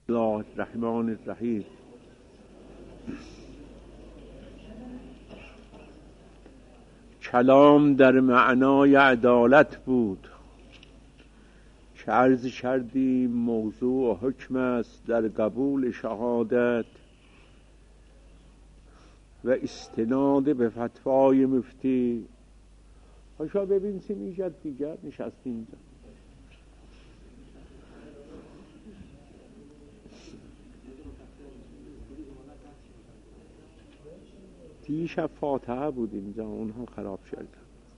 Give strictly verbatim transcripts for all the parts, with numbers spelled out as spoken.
الله الرحمن الرحیم. کلام در معنای عدالت بود که عرض کردیم موضوع و حکم است در قبول شهادت و استناد به فتوای مفتی. هاشا ببین سی میجد دیگر نشستیم دیشب فاتحه بود اینجا، اونها خراب شد.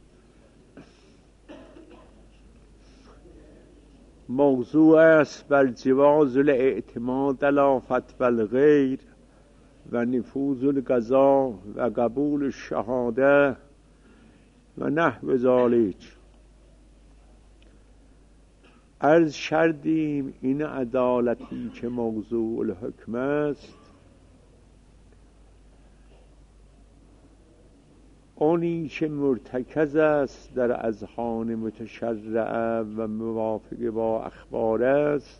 موضوع است بر جواز الاعتماد علی فتوی الغیر و نفوذ القضا و قبول الشهاده و نحو ذلک. عرض کردیم این عدالتی که موضوع الحکم است، اونی که مرتکز است در اذهان متشرعه و موافق با اخبار است،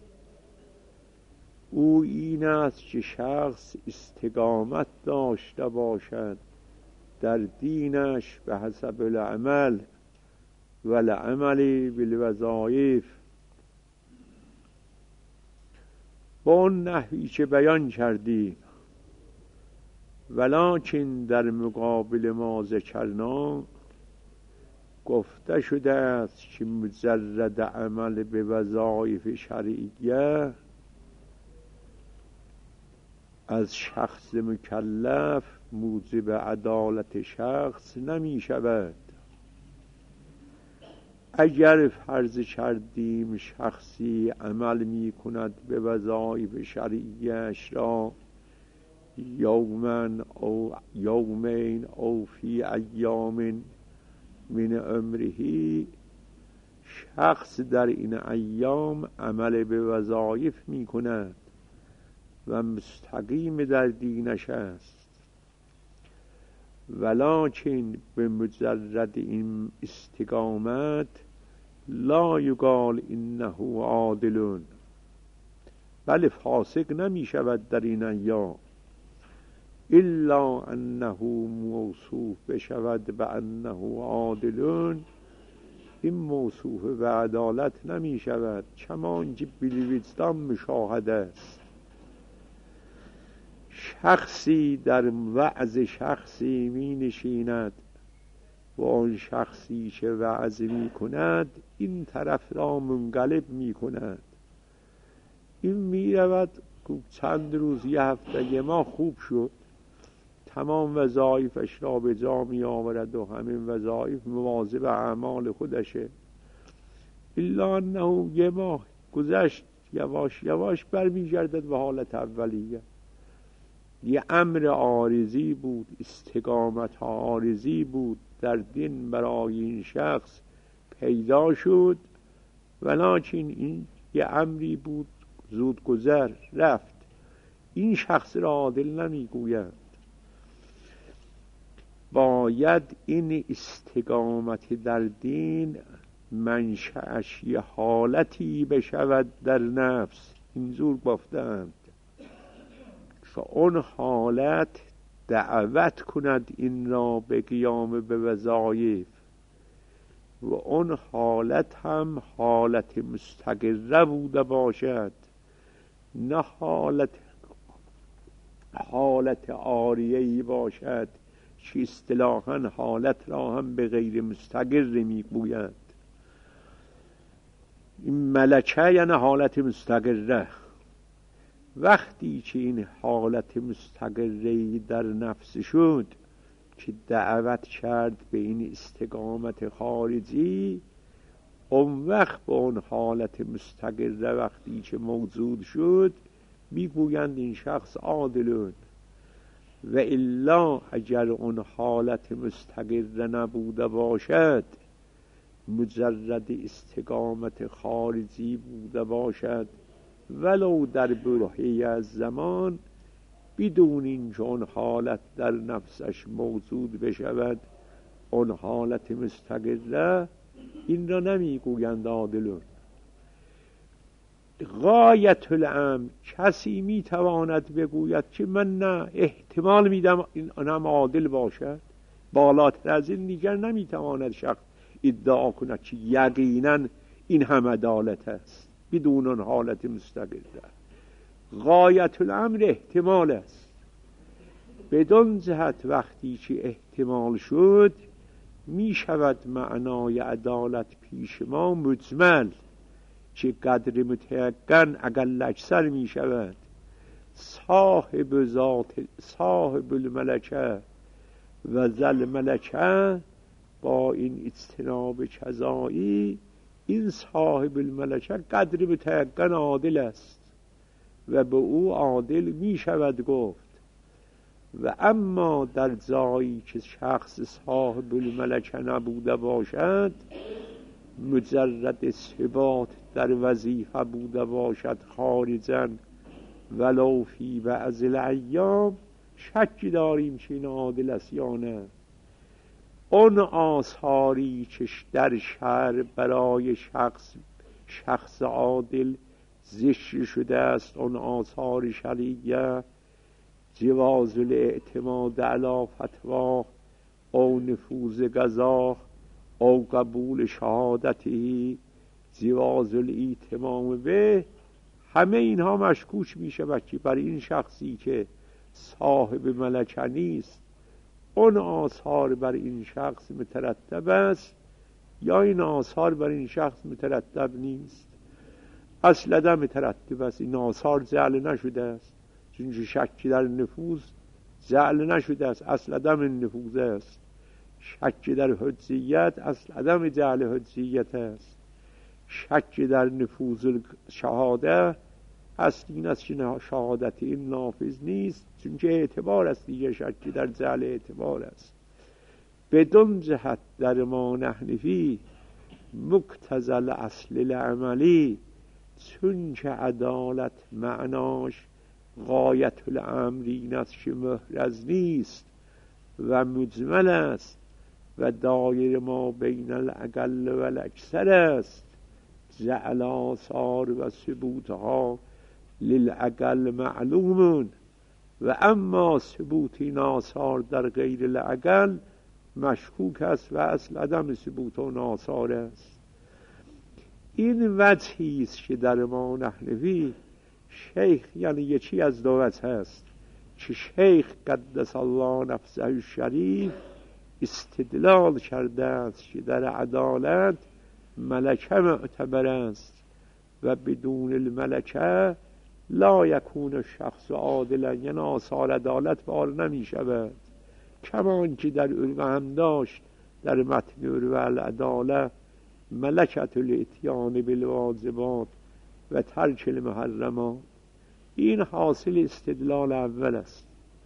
او این است که شخص استقامت داشته باشد در دینش به حسب العمل و العمل بالوظایف، با اون نحوی که بیان کردیم. ولکن در مقابل ما ذکرنا گفته شده است که مجرد عمل به وظایف شرعیه از شخص مکلف موجب عدالت شخص نمی شود. اگر فرض کردیم شخصی عمل می کند به وظایف شرعیش را یومن او یومین او فی ایام من عمره، شخص در این ایام عمل به وظایف می کند و مستقیم در دینش است، ولکن به مجرد این استقامت لا یقال انه عادل، بله فاسق نمی شود در این ایام، الا انه موصوف بشود به انه عادل. این موصوف به عدالت نمی شود، چمان که بالوجدان مشاهده است. شخصی در وعظ شخصی می نشیند و آن شخصی که وعظ می کند این طرف را منقلب می کند. این می رود چند روز، یه هفته، یه ماه خوب شد، تمام وظایفش را به جا می آورد و همین وظایف مواظب اعمال خودشه. الا انه یه ماه گذشت، یواش یواش برمی گردد به حالت اولیه. یه امر عارضی بود، استقامت عارضی بود در دین برای این شخص پیدا شد، ولکن این یه امری بود زود گذر رفت. این شخص را عادل نمی گوید. باید این استقامت در دین منشأش یه حالتی بشود در نفس، اینجور گفتند که اون حالت دعوت کند این را به قیام به وظایف، و اون حالت هم حالت مستقره بوده باشد، نه حالت حالت عاریه‌ای باشد که اصطلاحاً حالت را هم به غیر مستقر میگویند. این ملکه یعنی حالت مستقره. وقتی که این حالت مستقره در نفس شد که دعوت کرد به این استقامت خارجی، اون وقت به اون حالت مستقره وقتی که موجود شد میگویند این شخص عادلون. و الا اگر اون حالت مستقر نبوده باشد، مجرد استقامت خارجی بوده باشد ولو در برهه‌ای از زمان، بدون اینکه اون حالت در نفسش موجود بشود، اون حالت مستقره، این را نمیگویند عادلون. غایت الامر، کسی میتواند بگوید که من نه احتمال میدم این آنم عادل باشد، بالاتر از این دیگر نمیتواند شخص ادعا کند که یقینا این هم عدالت است بدون اون حالت مستقله. غایت الامر احتمال است. بدون جهت وقتی که احتمال شد می شود معنای عدالت پیش ما مجمل، که قدر متیقن اقل اکثر می شود. صاحب ذات صاحب الملکه و ذل ملکه، با این اجتناب کذایی این صاحب الملکه قدر متیقن عادل است و به او عادل می شود گفت. و اما در جایی که شخص صاحب الملکه نبوده باشد، مجرد ثبات در وظیفه بوده باشد خارجاً ولو فی بعض الایام، شکی داریم که این عادل است یا نه. اون آثاری که در شهر برای شخص شخص عادل ذکر شده است، اون آثار شرعیه، جواز الاعتماد علی فتوا او نفوذ قضا او قبول شهادتی، جواز الاعتمام به، همه اینها مشکوک می شود که بر این شخصی که صاحب ملکه نیست اون آثار بر این شخص مترتب است یا این آثار بر این شخص مترتب نیست. اصلا مترتب است، این آثار جعل نشده است، چون شکی در نفوذ جعل نشده است، اصل عدم نفوذ است. شک در حجیت، اصل عدم جعل حجیت است. شک در نفوذ شهاده، اصل این است که شهادت این نافذ نیست، چون که اعتبار است دیگه، شک در جعل اعتبار است. بدون جهت در ما نحنفی مقتضی الاصل العملی، چون که عدالت معناش غایت الامر این است که محرز نیست و مجمل است و دایر ما بین الاقل و الاکثر است. جعل آثار و ثبوتها للاقل معلومون و اما ثبوت این آثار در غیر الاقل مشکوک است و اصل عدم ثبوت اون آثار است. این وجهی است که در ما نحنفی شیخ، یعنی یکی از دو وجه هست که شیخ قدس الله نفسه الشریف استدلال کرده است که در عدالت ملکه معتبر است و بدون الملکه لا یکون شخص عادلا، یعنی آثار عدالت بار نمی شود. کمان که در عروه هم داشت در متن عروه العداله ملکت الاتیان بالواجبات و ترک المحرمات. این حاصل استدلال اول است.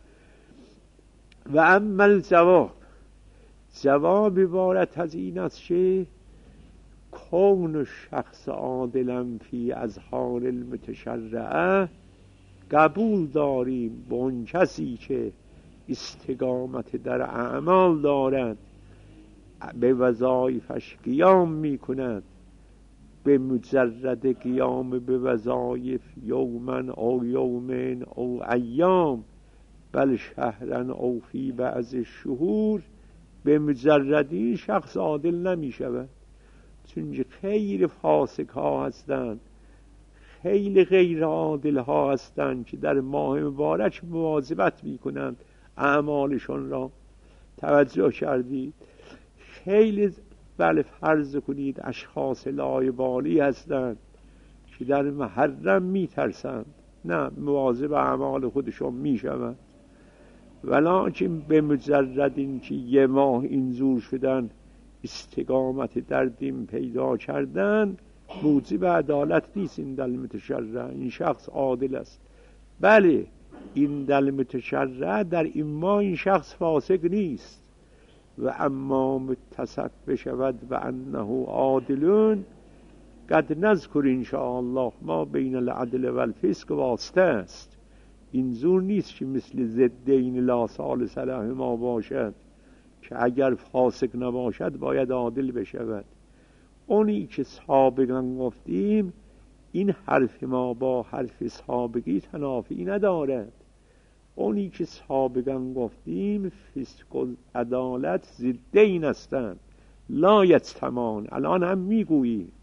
و اما الجواب، جواب عبارت از این است که کون شخص عادلا فی اذهان المتشرعه، قبول داریم به اون کسی که استقامت در اعمال دارد، به وظایفش قیام می کند، به مجرد قیام به وظایف یومن او یومین او ایام بل شهرن او فی بعض الشهور، به مجرد این شخص عادل نمی شود، چون خیلی فاسق ها هستند، خیلی غیر عادل ها هستند که در ماه مبارک مواظبت می کنند اعمالشون را. توجه کردید؟ خیلی بله فرض کنید اشخاص لایبالی هستند که در محرم می ترسند، نه مواظب اعمال خودشون می شوند، ولکن به مجرد این که یه ماه اینجور شدن استقامت در دین پیدا کردن موجب عدالت نیست. این دل متشرع، این شخص عادل است. بله این دل متشرع در این ما این شخص فاسق نیست، و اما متصف بشود و انه عادلون قد نذکر انشاءالله ما بین العدل و الفسق واسطه است. این زور نیست که مثل ضدین لا ثالث لهما باشد که اگر فاسق نباشد باید عادل بشود. اونی که سابقا گفتیم این حرف ما با حرف سابقی تنافی ندارد. اونی که سابقا گفتیم فسق و عدالت ضدین هستند، لا یجتمعان، الان هم میگوییم.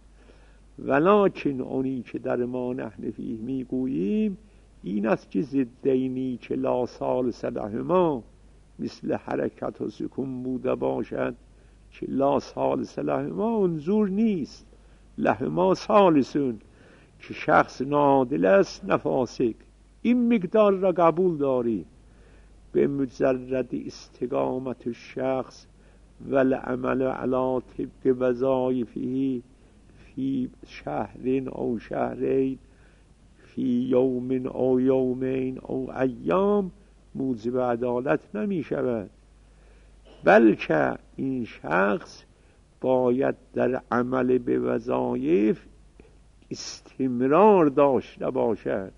ولکن اونی که در ما نحن فیه میگوییم این است که ضدینی که لا ثالث لهما، مثل حرکت و سکون بوده باشد که لا ثالث لهما منظور نیست، لهما ثالثون، که شخص ناعادل است نه فاسق. این مقدار را قبول داری. به مجرد استقامت شخص والعمل علی طبق وظایفه فی شهرین او شهرین فی یوم او یومین او ایام موجب عدالت نمی شود، بلکه این شخص باید در عمل به وظایف استمرار داشته باشد.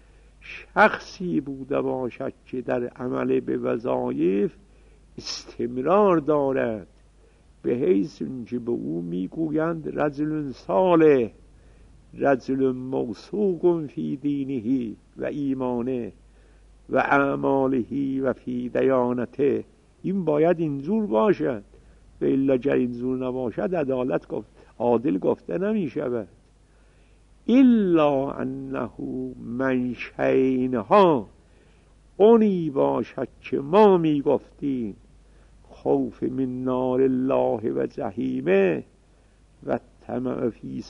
شخصی بوده باشد که در عمل به وظایف استمرار دارد، به حیث که به او میگویند رجل صالح، رجل موثوق فی دینه و ایمانه و اعماله و فی دیانته. این باید اینجور باشد، و الا گر اینجور نباشد عدالت گفت عادل گفته نمی شود. الا انه من شینها، اونی باشد که ما می گفتیم خوف من نار الله و جهیمه و طمع فی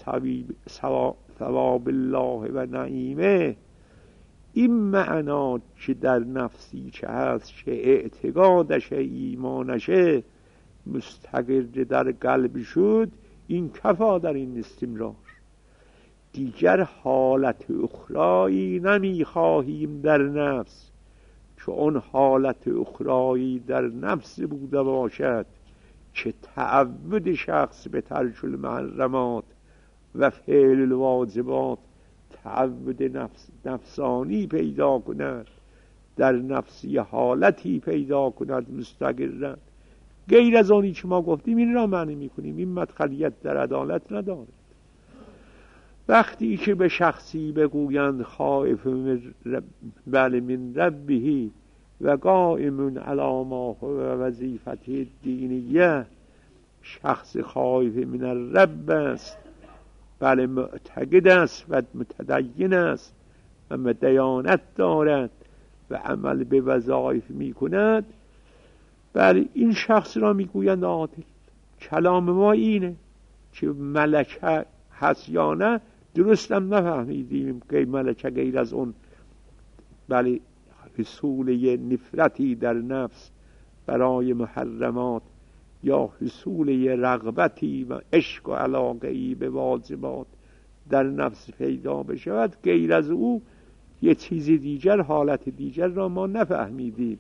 ثواب الله و نعیمه. این معنا که در نفسی که هست که اعتقادش ایمانشه مستقر در قلب شد، این کفا در این استمرار. دیگر حالت اخرایی نمی خواهیم در نفس، که اون حالت اخرایی در نفس بوده باشد که تعود شخص به ترک المحرمات و فعل الواجبات تعود نفس نفسانی پیدا کند، در نفسی حالتی پیدا کند مستقرن. غیر از آنی که ما گفتیم این را معنی میکنیم. این مدخلیت در عدالت ندارد. وقتی که به شخصی بگویند خائف من رب بل من ربه و قائم علی ما هو وظیفته دینیه، شخص خائف من الرب است، بله معتقد است و متدین است و دیانت دارد و عمل به وظایف می کند، بله این شخص را میگویند عادل. کلام ما اینه که ملکه هست یا نه درستم نفهمیدیم که ملکه غیر از اون بله حصول نفرتی در نفس برای محرمات یا حصول رغبتی و عشق و علاقه‌ای به واجبات در نفس پیدا بشود، غیر از او یه چیز دیگر، حالت دیگر را ما نفهمیدیم.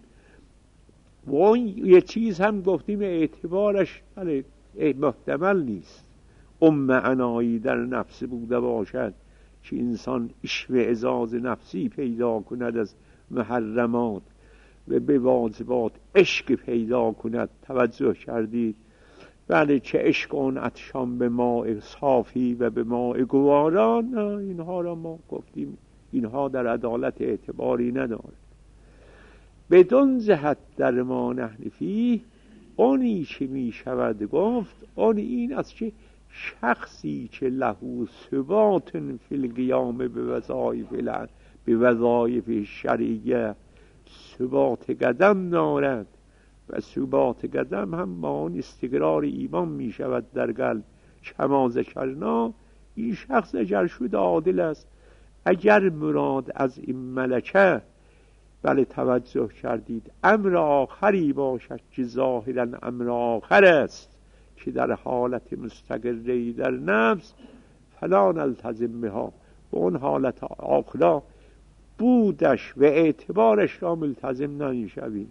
و اون یه چیز هم گفتیم اعتبارش بله محتمل نیست. اون معنایی در نفس بوده باشد که انسان اشمئزاز نفسی پیدا کند از محرمات و به واجبات عشق پیدا کند. توجه کردید؟ بله چه عشق اون عطشان به ماء صافی و به ماء گواران. اینها را ما گفتیم اینها در عدالت اعتباری ندارد. بدون جهت در ما نحن فیه، اونی که می شود گفت اون این است که شخصی که له ثبات فی القیام به وظایف به وظایف شرعیه ثبات قدم دارد، و ثبات قدم هم با اون استقرار ایمان می شود در قلب. کما ذکرنا، این شخص اگر شد عادل است. اگر مراد از این ملکه بله توجه کردید امر آخری باشد که ظاهرا امر آخر است که در حالت مستقری در نفس، فلا نلتزم بها، و اون حالت آخر بودش و اعتبارش را ملتزم نمیشویم.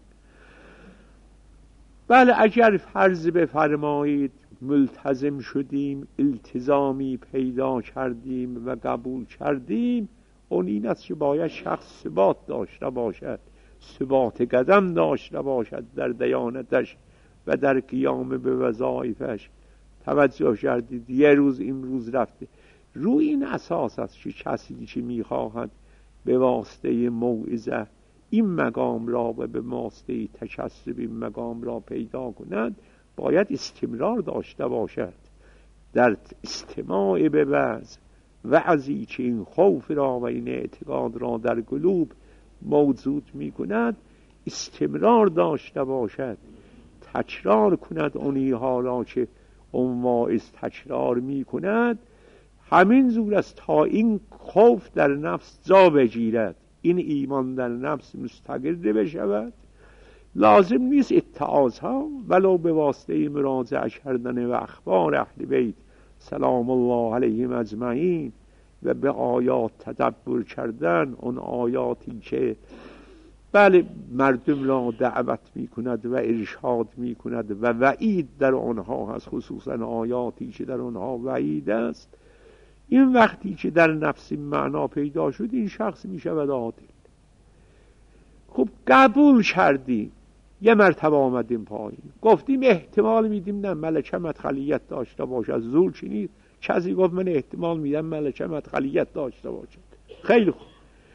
بله اگر فرض بفرمایید ملتزم شدیم، التزامی پیدا کردیم و قبول کردیم، اون این است که باید شخص ثبات داشته باشد، ثبات قدم داشته باشد در دیانتش و در قیام به وظایفش. توجه کردید؟ یه روز این روز رفته روی این اساس است که کسی که میخواهد به واسطه موعظه این مقام را و به واسطه تکسب این مقام را پیدا کند، باید استمرار داشته باشد در استماع به وعظ. وعظی که این خوف را و این اعتقاد را در قلوب موجود می کند استمرار داشته باشد، تکرار کند اونی ها را که اون واعظ تکرار می کند. همین زور است تا این خوف در نفس جا بگیرد، این ایمان در نفس مستقر بشود. لازم نیست اتعاظ ها ولو به واسطه مراجعه کردن و اخبار اهل بیت سلام الله علیهم اجمعین و به آیات تدبر کردن، اون آیاتی که بله مردم را دعوت می کند و ارشاد می کند و وعید در آنها هست، خصوصا آیاتی که در آنها وعید است. این وقتی که در نفس معنا پیدا شد این شخص می شود عادل. خب قبول کردیم، یه مرتبه آمدیم پایین، گفتیم احتمال میدیم نه ملکه مدخلیت داشته باشد. زور چی نیست، کسی گفت من احتمال میدم ملکه مدخلیت داشته باشد. خیلی خوب،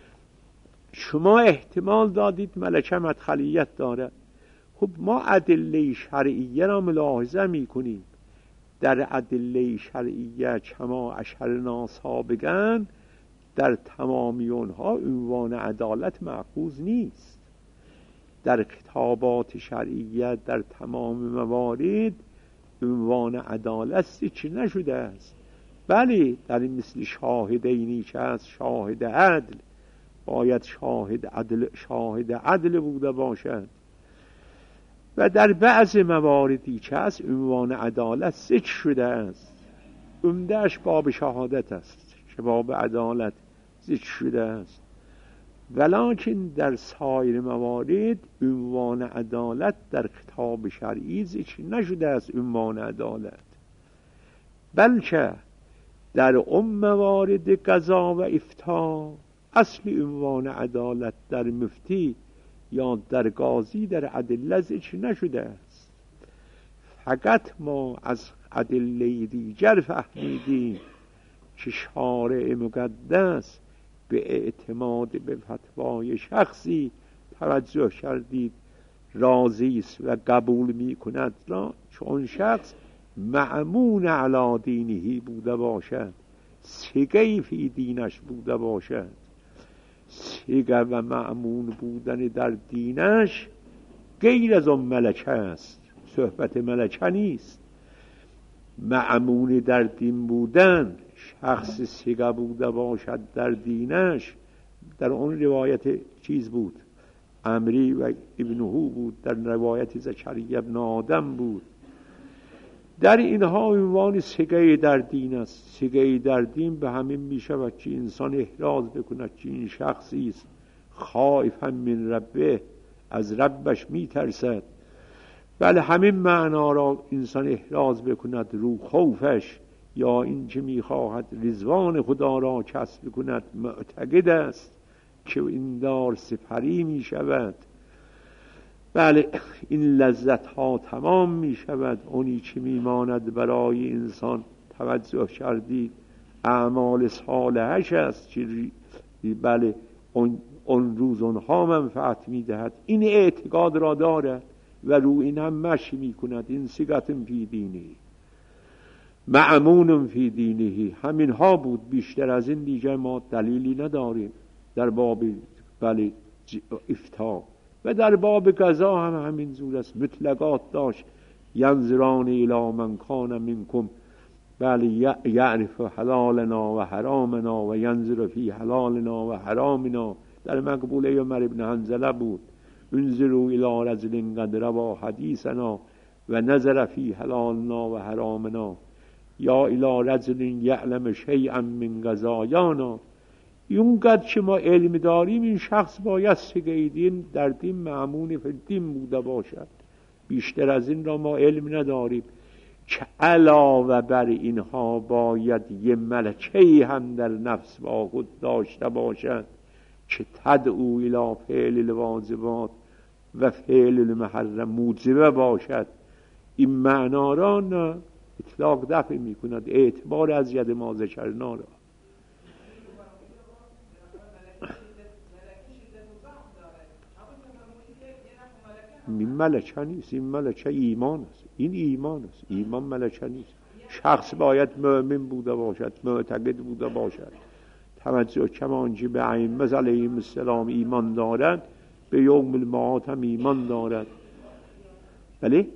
شما احتمال دادید ملکه مدخلیت داره. خب ما ادله شرعیه را ملاحظه میکنیم. در ادله شرعیه کما اشرنا سابقا در تمامی اونها عنوان عدالت مأخوذ نیست. در کتابات شرعیه در تمام موارد عنوان عدالت ذکر نشده است. بله در این مثل شاهدینی که هست شاهد عدل، باید شاهد عدل شاهد عدل بوده باشد. و در بعض مواردی که هست عنوان عدالت ذکر شده است. عمده‌اش باب شهادت است که باب عدالت ذکر شده است، ولکن در سایر موارد عنوان عدالت در کتاب شرعی ذکر نشده است. عنوان عدالت بلکه در اون موارد قضا و افتاء اصل عنوان عدالت در مفتی یا در قاضی در ادله ذکر نشده است. فقط ما از ادله دیگر فهمیدیم که شارع مقدس به اعتماد به فتوای شخصی توجه کردید راضی است و قبول می کند را، چون شخص مأمون علی دینهی بوده باشد، سگه فی دینش بوده باشد. سگه و مأمون بودن در دینش غیر از اون ملکه است، صحبت ملکه نیست. مأمون در دین بودن، شخص سگه بوده باشد در دینش، در اون روایت چیز بود عمری و ابنهو بود، در روایت زکریا ابن آدم بود. در اینها عنوان سگه در دین است. سگه در دین به همین می شود که انسان احراز بکند که این شخصی است خائفا من ربه، از ربش می ترسد. بله همین معنا را انسان احراز بکند رو خوفش، یا این که می خواهد رضوان خدا را کسب کند، معتقد است که این دار سپری می شود. بله این لذت ها تمام می شود. اونی که می ماند برای انسان توجه کردید اعمال صالحش است که بله اون, اون روز اونها منفعت می دهد. این اعتقاد را دارد و رو این هم مشی می کند. این سگتم فی دینی مأمون فی دینهی. همین ها بود، بیشتر از این دیگه ما دلیلی نداریم در باب بله افتاء. و در باب قضا هم همین زور است، مطلقات داشت. ینظران الی من کان منکم بله یعرف حلالنا و حرامنا و ینظر فی حلالنا و حرامنا. در مقبوله عمر ابن حنظله بود، انظروا الی رجل قد روی حدیثنا و نظر فی حلالنا و حرامنا، یا الی رجل یعلم شیئا من قضایانا. اونقدر که ما علم داریم این شخص باید سگه دین در دین مأمون فی دین بوده باشد. بیشتر از این را ما علم نداریم. که علاوه بر اینها باید یه ملکه هم در نفس با خود داشته باشد که تدعو الی فعل الواجبات و فعل المحرم موجبه باشد. این معنا را نه اطلاق دفع می کند اعتبار از ید ما ذکرنا را. این ملکه نیست، این ملکه ایمان است. این ایمان است، ایمان ملکه نیست. شخص باید مؤمن بوده باشد، معتقد بوده باشد، توجه کمانچه به ائمه علیهم السلام ایمان دارد به یوم المعاد هم ایمان دارد. بله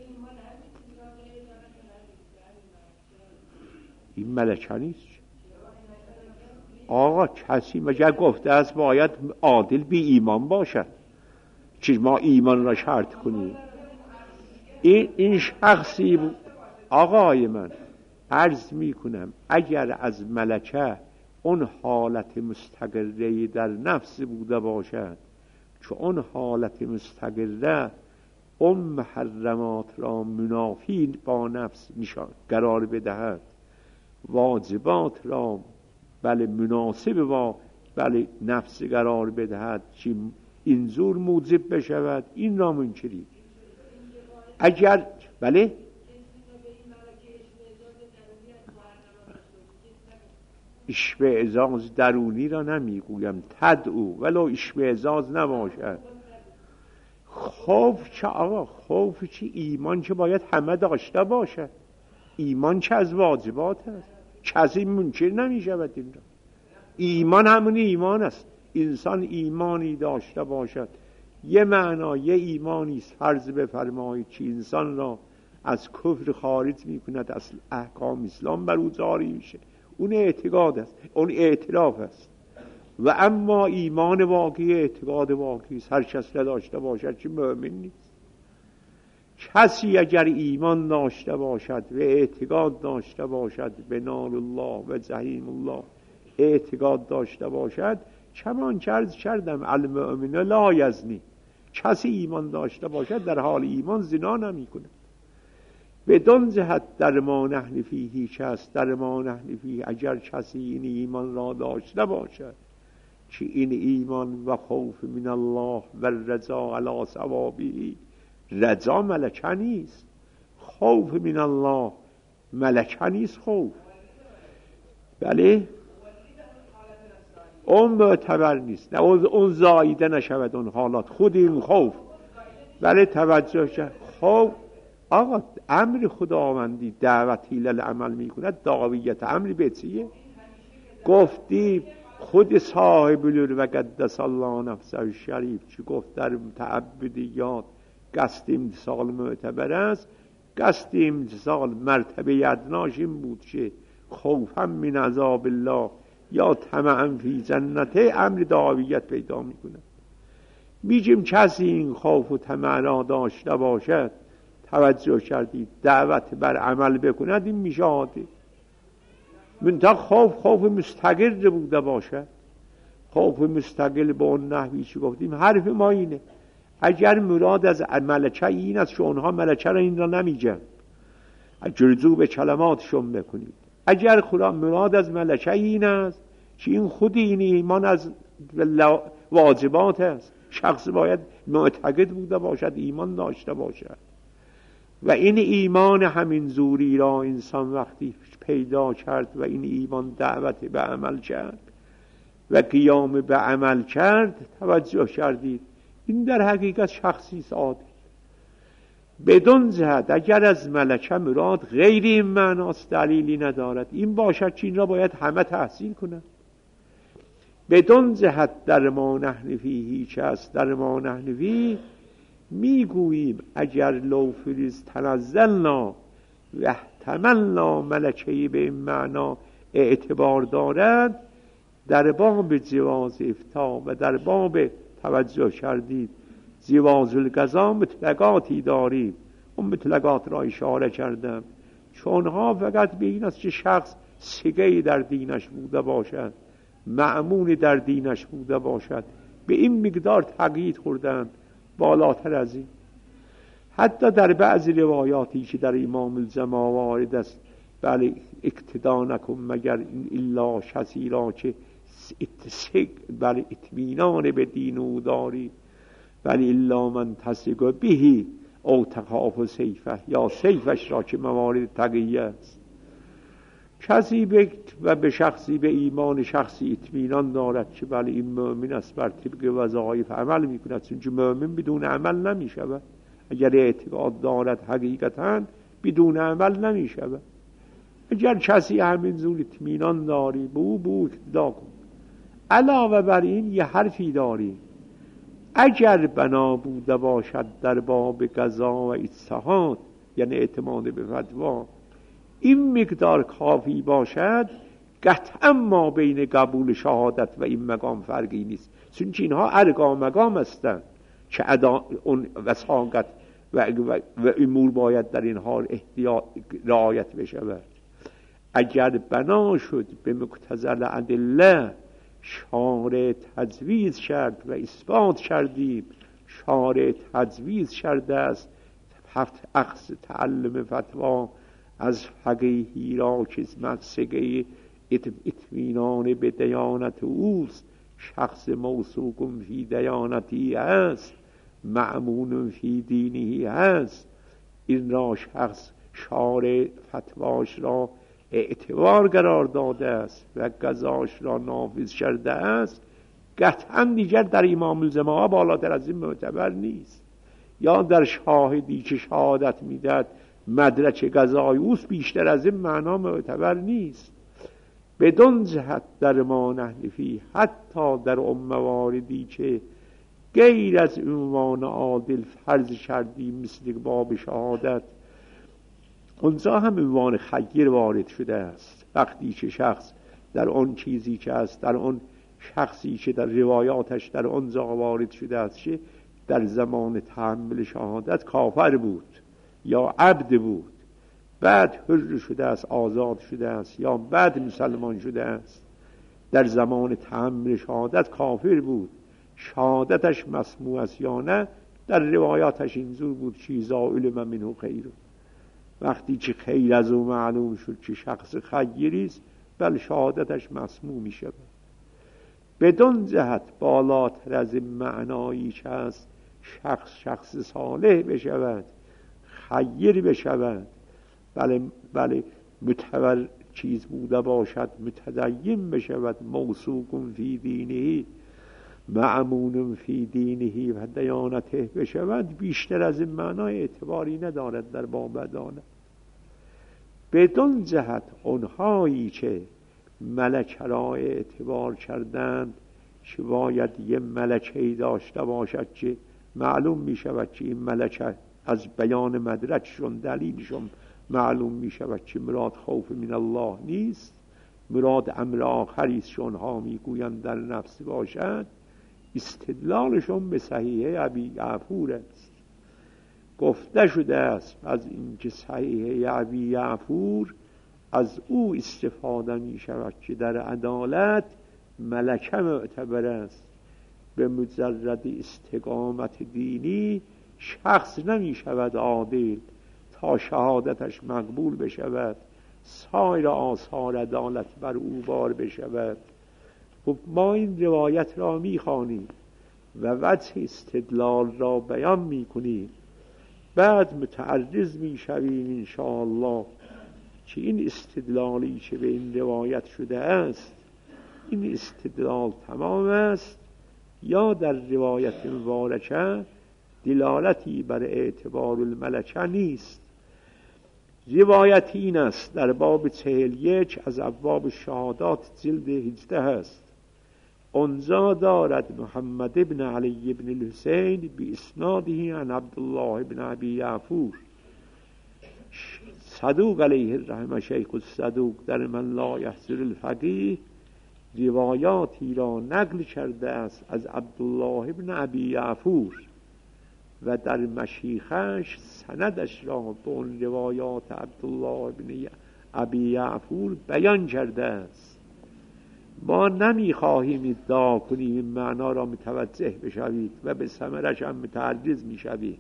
این ملکه نیست آقا. کسی مگر گفته است باید عادل بی ایمان باشد که ما ایمان را شرط کنیم؟ این این شخصی آقای من عرض می کنم اگر از ملکه اون حالت مستقره در نفس بوده باشد که اون حالت مستقره اون محرمات را منافی با نفس نشان قرار بدهد، واجبات را بله مناسب با بله نفس قرار بدهد که این زور موجب بشود، این را منکریم. اگر بله اشمئزاز درونی را نمیگویم، تدعو ولو اشمئزاز نباشد. خوف چه آقا؟ خوف چه؟ ایمان چه باید همه داشته باشد. ایمان چه از واجبات است، کسی منکر نمی شود. این را ایمان همون ایمان است. انسان ایمانی داشته باشد، یه معنا یه ایمانی فرض بفرمایید که انسان را از کفر خارج می کند، از احکام اسلام بر او جاری میشه، اون اعتقاد است، اون اعتراف است. و اما ایمان واقعی اعتقاد واقعی است. هر کس داشته باشد که مؤمن نیست. کسی اگر ایمان داشته باشد و اعتقاد داشته باشد به نار الله و جحیم الله اعتقاد داشته باشد، چمان عرض کردم المؤمن لا یزنی، کسی ایمان داشته باشد در حال ایمان زنا نمی کند. بدون جهت در ما نحن فیه کس در ما نحن فیه، اگر کسی این ایمان را داشته باشد که این ایمان و خوف من الله و رجا علی ثوابه، رجا ملکه نیست، خوف من الله ملکه نیست. خوف بله اون معتبر نیست، نه اون زایده نشود اون حالات، خود این خوف بله توجه شد. خوف آقا امر خداوندی دعوتی للعمل میکند، دعویت امر به چیه؟ گفتی خود صاحب الور و قدس الله نفسه شریف چی گفت در تعبدیات؟ قصد امتثال معتبر است. قصد امتثال مرتبه ادناش این بود که خوفا من عذاب الله یا طمعا فی جنته، امر دعویت پیدا میکنه. میگیم کسی این خوف و طمع را داشته باشد، توجه کردید، دعوت بر عمل بکند، این میشه عادی. منتها خوف خوف مستقل بوده باشد، خوف مستقل به اون نحوی که گفتیم. حرف ما اینه اگر مراد از ملکه این است که اونها ملکه را این را نمیگن، جرزو به کلماتشون بکنید. اگر خدا مراد از ملکه این است که این خود این ایمان از واجبات است، شخص باید معتقد بوده باشد، ایمان داشته باشد. و این ایمان همین زوری را انسان وقتی پیدا کرد و این ایمان دعوت به عمل کرد و قیام به عمل کرد، توجه کردید، این در حقیقت شخصی عادل. بدون جهت اگر از ملکه مراد غیر این معناست، دلیلی ندارد این باشد که این را باید همه تحصیل کنند. بدون جهت در ما نحن فیه هیچ است، در ما نحن فیه میگوییم اگر لو فریز تنزلنا و احتملنا ملکهی به این معنا اعتبار دارد، در باب جواز افتا و در باب توجه کردید جواز القضا مطلقاتی داریم. اون مطلقات را اشاره کردم چونها فقط به این است که شخص سگهی در دینش بوده باشد، مأمون در دینش بوده باشد، به این مقدار تقیید خوردند. بالاتر از این حتی در بعض روایاتی که در امام الجماع وارد است، بله اقتدا نکن مگر الا کسی را که بله اطمینان به دین او داری، بله الا من تثق به او تخاف سیفه، یا سیفش را که موارد تقیه است. کسی به و به شخصی به ایمان شخصی اطمینان دارد که بله این مؤمن است، بر طبق وظایف عمل میکند، چون مؤمن بدون عمل نمیشود. اگر اعتقاد دارد حقیقتا بدون عمل نمیشود. اگر کسی همین زور اطمینان داری به او به او اقتدا کن. علاوه بر این یه حرفی داری، اگر بنا بوده باشد در باب قضا و اجتهاد، یعنی اعتماد به فتوا، این مقدار کافی باشد، قطعا ما بین قبول شهادت و این مقام فرقی نیست، چون اینها ارقا مقام هستند که ادا اون وثاقت و, و, و امور باید در این حال احتیاط رعایت بشود. اگر بنا شد به مقتضی الادله، شارع تجویز کرد و اثبات کردیم، شارع تجویز کرده است اخذ تعلم فتوا از فقیهی را که مسئله اطمینان به دیانت اوست، شخص موثوق فی دیانتی است، مأمون فی دینی است، این را شخص شارع فتواش را اعتبار قرار داده است و قضاش را نافذ کرده است، قطعا دیگر در امام الجماعه بالاتر از این معتبر نیست. یا در شاهدی که شهادت میدهد مدرک قضای اوست، بیشتر از این معنا معتبر نیست. بدون جهت در ما نحنفی، حتی در اون مواردی که غیر از عنوان عادل فرض کردیم مثل باب شهادت، اونجا هم عنوان خیر وارد شده است. وقتی که شخص در اون چیزی که است، در اون شخصی که در روایاتش در اونجا وارد شده است که در زمان تحمل شهادت کافر بود یا عبد بود، بعد حر شده است، آزاد شده است، یا بعد مسلمان شده است، در زمان تحمل شهادت کافر بود، شهادتش مسموع است یا نه، در روایاتش اینجور بود چیزا علم منه خیر. وقتی که خیر از او معلوم شد که شخص خیری است، بل شهادتش مسموع می شود. بدون جهت بالاتر از این معنایی که است شخص شخص صالح بشود، خیر بشود، بله بله متور چیز بوده باشد، متدین بشود، موثوق فی دینه، مأمون فی دینه و دیانته بشود، بیشتر از این معنای اعتباری ندارد در باب عدالت. بدون جهت اونهایی که ملکه را اعتبار کردند که باید یه ملکه‌ای داشته باشد که معلوم می شود که این ملکه از بیان مدرکشون دلیلشون معلوم می شود که مراد خوف من الله نیست، مراد امر آخری است که اونها می گویند در نفس باشد، استدلالشون به صحیح ابی یعفور است. گفته شده است از اینکه صحیح ابی یعفور از او استفاده می شود که در عدالت ملکه معتبر است. به مجرد استقامت دینی شخص نمی شود عادل تا شهادتش مقبول بشود، سایر آثار عدالت بر او بار بشود. خب ما این روایت را می خوانیم و وجه استدلال را بیان می کنیم، بعد متعرض می شویم انشاءالله که این استدلالی که به این روایت شده است، این استدلال تمام است یا در روایت مبارکه دلالتی بر اعتبار الملکه نیست. روایت این است در باب چهل یک از ابواب شهادات جلد هجده است. اونجا دارد محمد ابن علی ابن الحسین بی اسناده عن عبدالله ابن ابی یعفور صدوق علیه الرحمه، شیخ الصدوق در من لا یحصر الفقیه، روایاتی را نقل کرده است از عبدالله ابن ابی یعفور و در مشیخش سندش را به اون روایات عبدالله ابن ابی یعفور بیان کرده است. ما نمی خواهیم ادعا کنیم این معنا را متوجه بشوید و به ثمرش هم متعرض می شوید.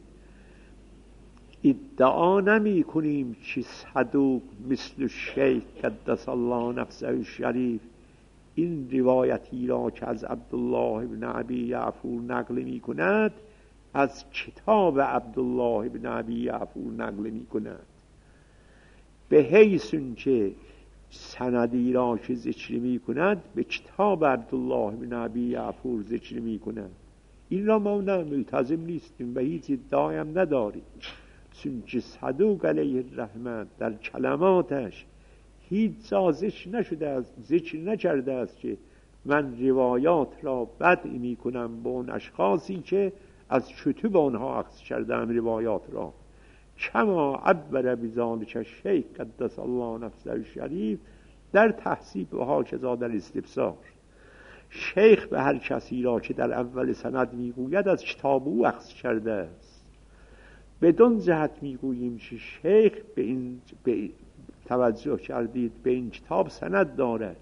ادعا نمی کنیم که صدوق مثل شیخ قدس الله نفسه الشریف این روایتی را که از عبدالله ابن ابی یعفور نقل می کند از کتاب عبدالله بن ابی یعفور نقل می کند به حیث که سندی را که ذکر می کند به کتاب عبدالله بن ابی یعفور ذکر می کند. این را ما ملتزم نیستیم و هیچ ادعایی هم نداریم، چون صدوق علیه الرحمت در کلماتش هیچ جا ذکر نشده است، ذکر نکرده است که من روایات را بدع می کنم به اون اشخاصی که از کتب آنها اخذ کردم روایات را. کما عبر بذلک شیخ قدس الله نفسه الشریف در تحصیب و هاکذا در استفسار. شیخ به هر کسی را که در اول سند میگوید از کتاب او اخذ کرده است. بدون جهت میگوییم که شیخ به این به توجه کردید به این کتاب سند دارد.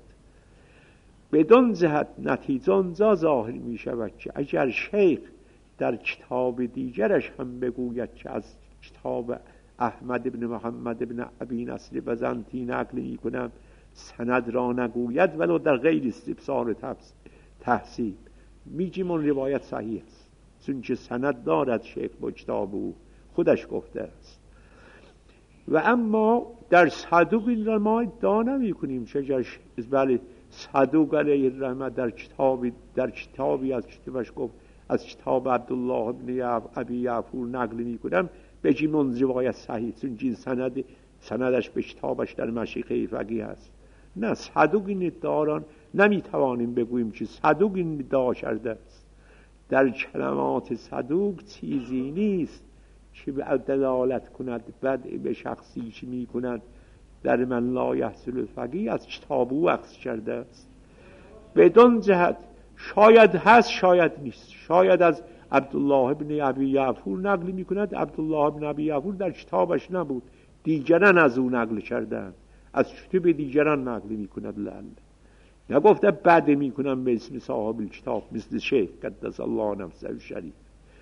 بدون جهت نتیجه آنجا ظاهر می شود که اگر شیخ در کتاب دیگرش هم بگوید که از کتاب احمد بن محمد بن ابی نصر بزنطی نقل می کنم، سند را نگوید ولو در غیر استفسار تحصیل، میگیم اون روایت صحیح است، چون که سند دارد شیخ با کتاب او خودش گفته است. و اما در صدوق این را ما ادعا نمی کنیم چه بله صدوق علیه الرحمت در کتابی در کتابی از کتابش گفت از کتاب عبدالله بن ابی یعفور نقل می کنم بگیم اون روایت صحیح، چون این سند سندش به کتابش در مشیخه فقیه است. نه، صدوق این ادعا را نمی توانیم بگوییم که صدوق این ادعا کرده است. در کلمات صدوق چیزی نیست که به دلالت کند بدع به شخصی که می کند در من لا یحصل الفقیه از کتاب او اخذ کرده است. بدون جهت شاید هست شاید نیست، شاید از عبدالله بن ابی یعفور نقل می کند، عبدالله بن ابی یعفور در کتابش نبود، دیگران از او نقل کردند، از کتب دیگران نقل می کند. لعل نگفته بعد می کنم به اسم صاحب الکتاب مثل شیخ قدس الله نفسه الشریف.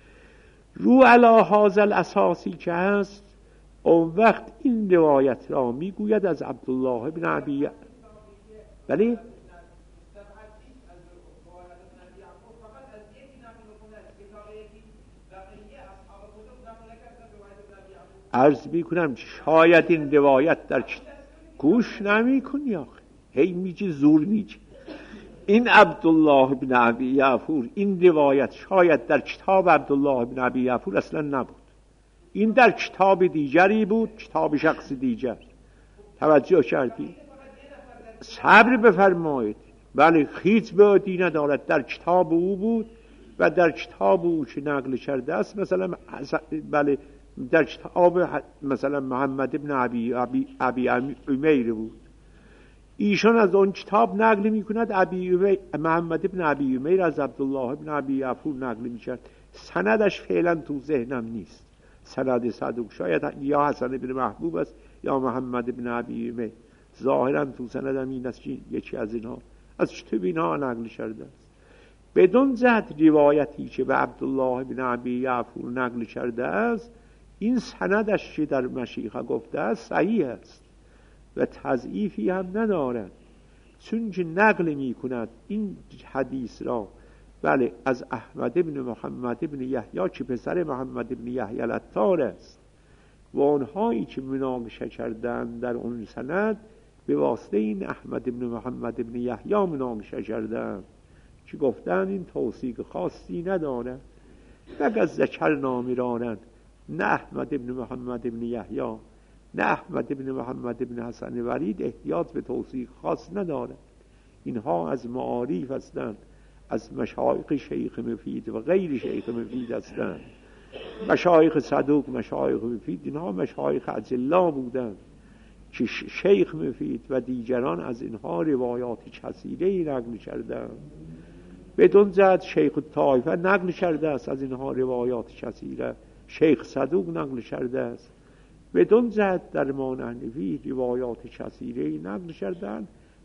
رو علی هذا الاساسی که هست اون وقت این روایت را میگوید از عبدالله بن ابی. ولی عرض میکنم شاید این روایت در گوش نمی کنی آخه هی میگی زور میگی. این عبدالله بن ابی یعفور این روایت شاید در کتاب عبدالله بن ابی یعفور اصلا نبود، این در کتاب دیگری بود، کتاب شخص دیگر. توجه کردی؟ صبر بفرمایید. بله هیچ بعدی ندارد، در کتاب او بود و در کتاب او که نقل کرده است مثلا بله در کتاب مثلا محمد ابن ابی ابی ابی امیر بود، ایشان از اون کتاب نقل می کند ابی محمد ابن ابی امیر از عبدالله ابن ابی یعفور نقل می کرد. سندش فعلا تو ذهنم نیست، سند صدوق شاید یا حسن بن محبوب است یا محمد ابن ابی امیر، ظاهرا تو سندم این است که یکی از اینها از کتاب اینها نقل کرده است. بدون جهت روایتی که به عبدالله بن ابی یعفور نقل کرده است این سندش که در مشیخه گفته است صحیح است و تضعیفی هم ندارد، چون که نقل می کند این حدیث را بله از احمد ابن محمد ابن یحیی که پسر محمد ابن یحیی العطار است و آنهایی که مناقشه کردند در اون سند به واسطه این احمد ابن محمد ابن یحیی مناقشه کردند که گفتند این توثیق خاصی ندارد مگر ذکر نامیرانند، نه احمد ابن محمد ابن یحیی نه احمد ابن محمد ابن حسن ولید احتیاط به توثیق خاص ندارد. اینها از معارف هستند، از مشایخ شیخ مفید و غیر شیخ مفید هستند. مشایخ صدوق مشایخ مفید اینها مشایخ اجلا بودند که شیخ مفید و دیگران از اینها روایات کثیره‌ای نقل کردند. بدون جهت شیخ الطائفه نقل کرده است از اینها روایات کثیره، شیخ صدوق نقل کرده است. بدون جهت در مانحنفی روایات کثیره‌ای نقل کردند،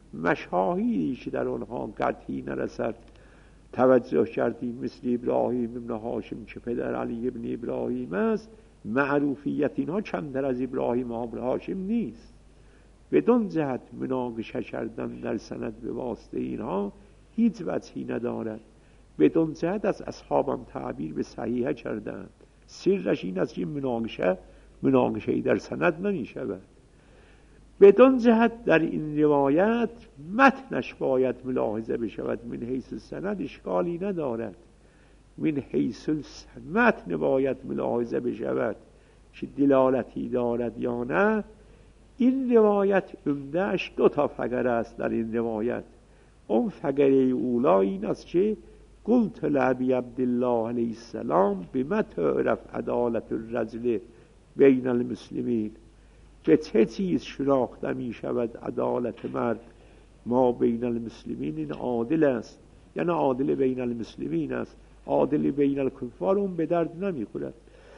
مشاهیری که در آنها قطعی نرسد. توجه کردیم مثل ابراهیم ابن هاشم که پدر علی ابن ابراهیم است، معروفیت اینها کمتر از ابراهیم ابن هاشم نیست. بدون جهت مناقشه کردن در سند به واسطه اینها هیچ وجهی ندارد. بدون جهت از اصحابم تعبیر به صحیحه کردند. سرش این است که مناقشه مناقشه‌ای در سند نمی شود. بدون جهت در این روایت متنش باید ملاحظه بشود. من حیث سند اشکالی ندارد، من حیث متن باید ملاحظه بشود که دلالتی دارد یا نه. این روایت عمده‌اش دو تا فقره است. در این روایت اون فقره اولا این است که قلت لابی عبدالله علیه السلام بما تعرف عدالت الرجل بین المسلمین، به چه چیز شناخته می شود عدالت مرد ما بین المسلمین؟ این عادل است، یعنی عادل بین المسلمین است. عادل بین الکفار اون به درد نمی خورد.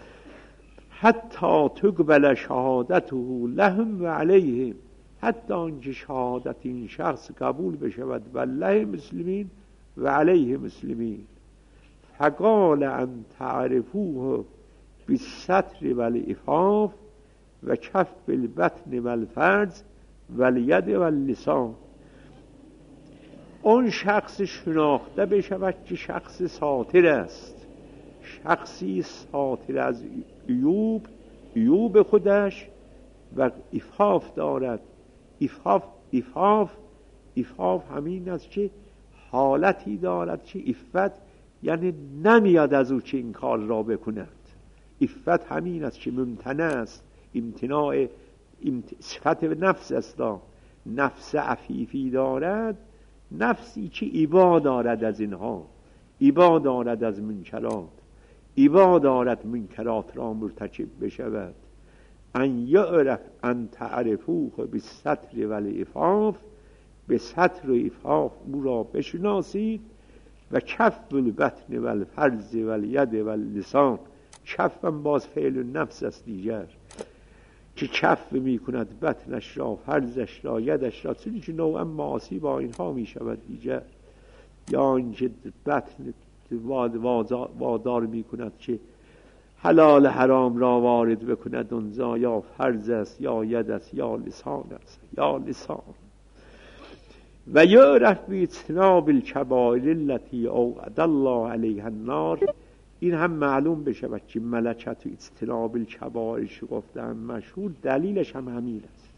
حتی تقبل شهادته لهم و علیهم، حتی آنکه شهادت این شخص قبول بشود والله مسلمین و علیه مسلمین. فقال ان تعرفوه بالستر والعفاف و کف بالبطن والفرج والید واللسان. اون شخص شناخته بشود که شخص ساتر است، شخصی ساتر از عیوب عیوب خودش و عفاف دارد. عفاف عفاف عفاف همین است که حالتی دارد که عفت یعنی نمیاد از او که این کار را بکند. عفت همین است که ممتنع است، امتناع صفت نفس است. نفس عفیفی دارد، نفسی که ایبا دارد از اینها، ایبا دارد از منکرات، ایبا دارد منکرات را مرتکب بشود. ان یعرف ان تعرفوه بالستر والعفاف، به ستر و عفاف او را بشناسید. و کف البطن والفرج والید واللسان، کف هم باز فعل النفس است دیگر، که کف می کند بطنش را، فرزش را، یدش را، چون که نوعا معاصی با اینها می شود دیگر. یا اینکه بطن وادار می کند که حلال حرام را وارد بکند اونجا، یا فرز است یا ید است یا لسان است یا لسان. و یعرف باجتناب الکبائر التي اوعد الله علیها النار، این هم معلوم بشود که ملکت و اجتناب الکبائر چه گفتم مشهور، دلیلش هم همین است.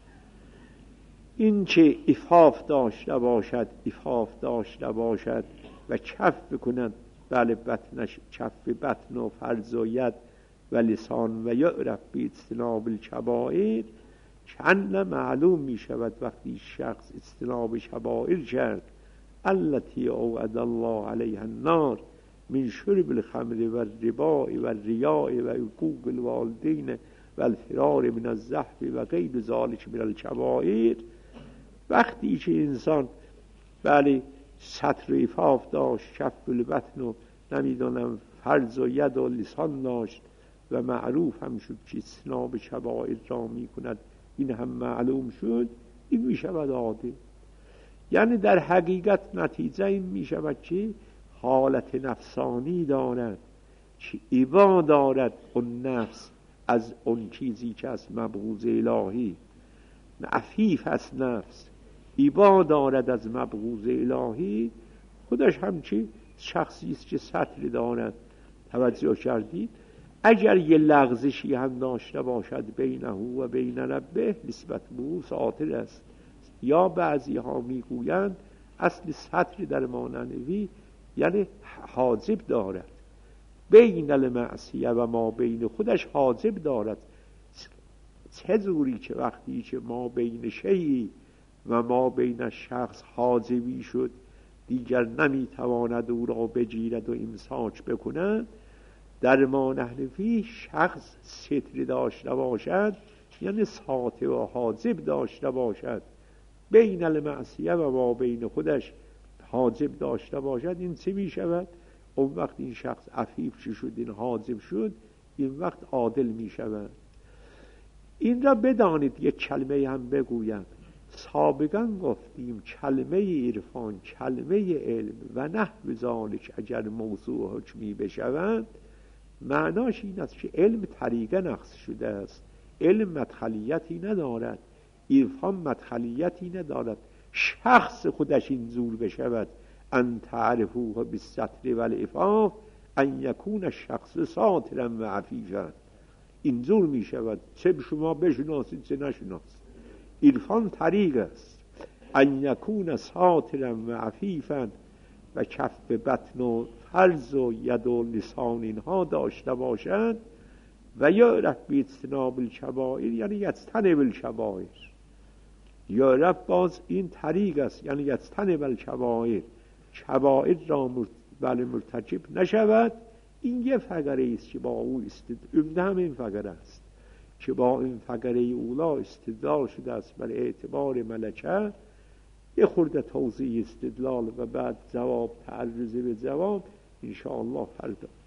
این که عفاف داشته باشد، عفاف داشته باشد و کف بکند، بله بطنش، کف بطن و فرج و ید و لسان. و یعرف باجتناب الکبائر، چند معلوم می شود وقتی شخص اجتناب کبائر کرد، التي اوعد الله علیها النار من شرب الخمر و الربا و الریاء و حقوق الوالدین و الفرار من الزحف و غیر ذلک من الکبائر. وقتی که انسان بله ستر و عفاف داشت، کف البطن و نمیدونم فرج و ید و لسان داشت و معروف هم شد که اجتناب کبائر را می کند، این هم معلوم شد، این می شود عادل. یعنی در حقیقت نتیجه این می شود که حالت نفسانی دارد، که ایبا دارد اون نفس از اون چیزی که از مبغوض الهی، عفیف از نفس ایبا دارد از مبغوض الهی. خودش همچی شخصی است که ستر دارد. توجه کردید؟ اگر یه لغزشی هم داشته باشد بینه و بین ربه، نسبت به او ساتر است. یا بعضی ها میگویند اصل ستر در مانوی یعنی حاجب دارد، بین المعصیه و ما بین خودش حاجب دارد. چه جوری که وقتی که ما بین شیئی و ما بین شخص حاجبی شد، دیگر نمیتواند او را بگیرد و امساک بکند. در ما نحنفی شخص ستر داشته باشد یعنی ساتر و حاجب داشته باشد، بین المعصیه و ما بین خودش حاجب داشته باشد. این چه می شود؟ اون وقت این شخص عفیف چی شد، این حاجب شد، این وقت عادل می شود. این را بدانید. یک کلمه هم بگویم. سابقا گفتیم کلمه عرفان، کلمه علم و نحو ذالک اگر موضوع حکمی بشوند، معناش این است که علم طریقه نقص شده است، علم مدخلیتی ندارد، عرفان مدخلیتی ندارد. شخص خودش این زور بشود، ان تعرفوه بالستر والعفاف ان یکون الشخص ساترا و عفیفا. اینجور می شود چه شما بشناسید چه نشناسید. عرفان طریق است. ان یکون ساترا و عفیفا و کف بطن و فرز و ید و لسان اینها داشته باشد و یعرف باجتناب الکبائر یعنی یجتنب الکبائر. یعرف باز این طریق است یعنی یجتنب الکبائر، کبائر را بله مرتکب نشود. این یه فقره است که با او استد عمده هم این فقره است که با این فقره اولا استدلال شده است بر اعتبار ملکه. یه خورده توضیح استدلال و بعد جواب تعرض به جواب انشاءالله فردا.